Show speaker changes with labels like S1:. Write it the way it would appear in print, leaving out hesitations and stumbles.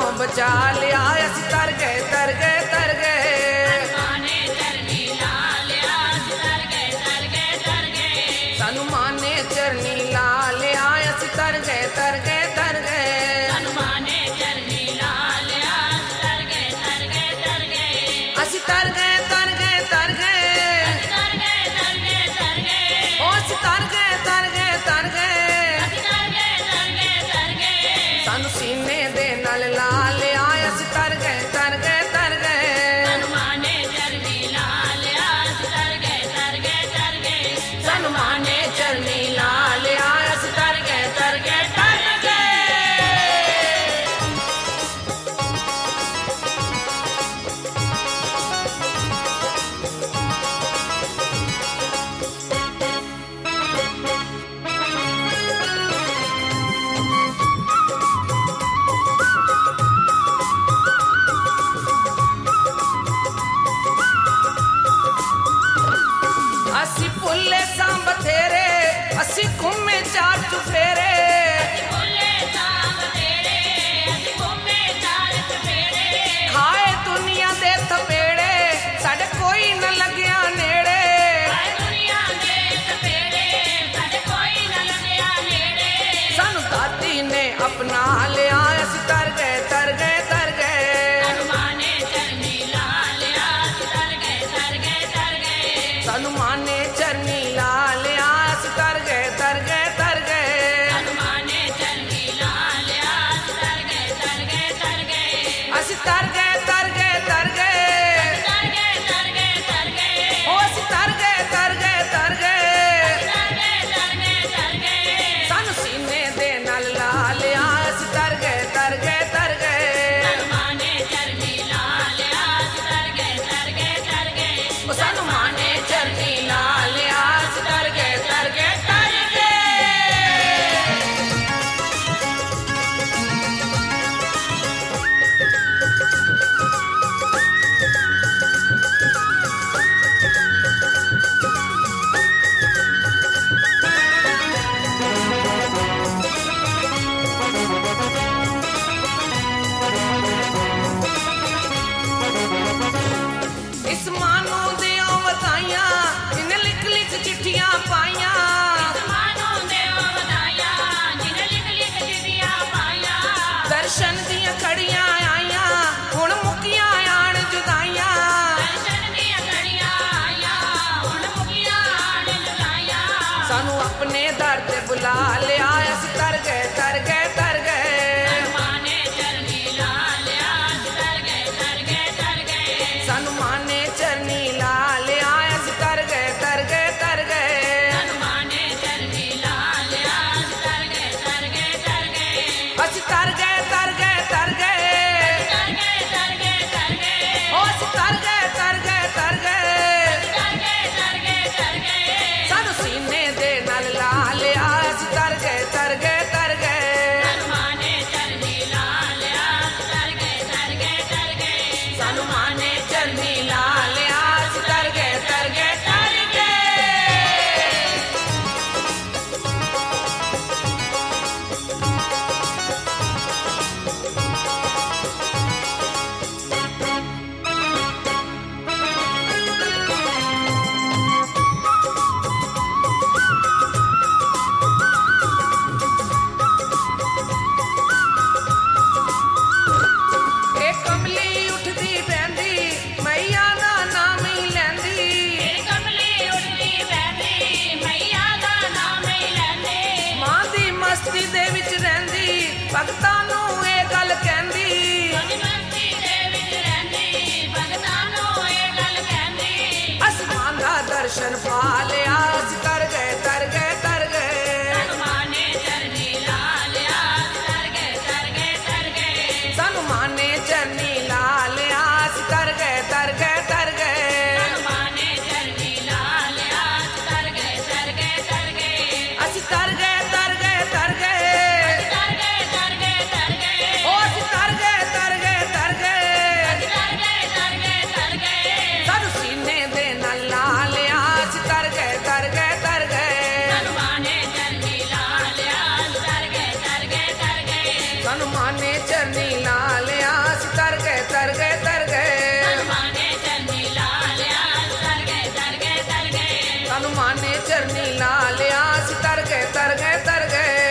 S1: बचा लिया असी तर गए तर गए तर गए सानू मां ने चरनी ला लिया असी तर गए तर गए तर गए असी तर गए तर गए तर गए ओ असी तर गए तर गए तर गए सानू सीने दे नाल ला लिया असी तर गए तर गए तर गए सानू मां ने चरनी ला लिया असी तर गए तर गए तर गए सानू मां ने चरनी ला लिया असी तर गए तर गए तर गए असी पुल्ले सां बथेरे असी घूमे चार चुफेरे खाए दुनिया दे थपेड़े साडे कोई न लग्या नेड़े सानू दादी ने अपना लिया असी तर गए तर गए तर गए सानू मां ने चरनी ला लिया असी तर गए तर गए तर गए सानू मां ने चरनी ला लिया असी तर गए तर गए तर गए सानू मां ने चरनी ला लिया असी तर गए तर गए तर गए असी तर गए तर गए तर गए ओ असी तर गए तर गए तर गए सानू सीने दे नाल ला लिया असी तर गए तर गए तर गए सानू मां ने चरनी ला लिया असी तर गए तर गए तर गए ओ सानू मां ने चरनी ला लिया असी तर गए तर गए तर गए इस मानू दियों वधाइयां जिन्हें लिख लिख चिट्ठियां पाइयां दर्शन दियां खड़ियां आइयां हुण मुकियां आण जुदाइयां सानू अपने दर ते बुला लिया असी तर गए तर गए तर गए सानू मां ने चरनी ला लिया असी तर गए तर गए तर गए सानू मां ने चरनी ला लिया असी तर गए तर गए तर गए सानू मां ने चरनी ला लिया असी तर गए तर गए तर गए असी तर गए तर गए तर गए ओ असी तर गए तर गए तर गए सानू सीने दे नाल ला लिया असी तर गए तर गए तर गए सानू मां ने चरनी ला लिया असी तर गए तर गए तर गए सानू मां ने चरनी ला लिया असी तर गए तर गए तर गए ए कमली उठदी बहंदी मैया दा नाम ही लैंदी मां दी मस्ती दे विच रहिंदी भगतां नू ए गल कहंदी आसमान दा दर्शन पा लिया असी तर गए तर गए तर गए सानू मां ने चरनी ला लिया असी तर गए तर गए तर गए सानू मां ने चरनी ला लिया असी तर गए तर गए तर गए सानू मां ने चरनी ला लिया असी तर गए तर गए तर गए असी तर गए तर गए तर गए ओ असी तर गए तर गए तर गए सानू सीने दे नाल ला लिया असी तर गए हनुमान ने चरनी ला लिया, तर गए तर गए तर गए।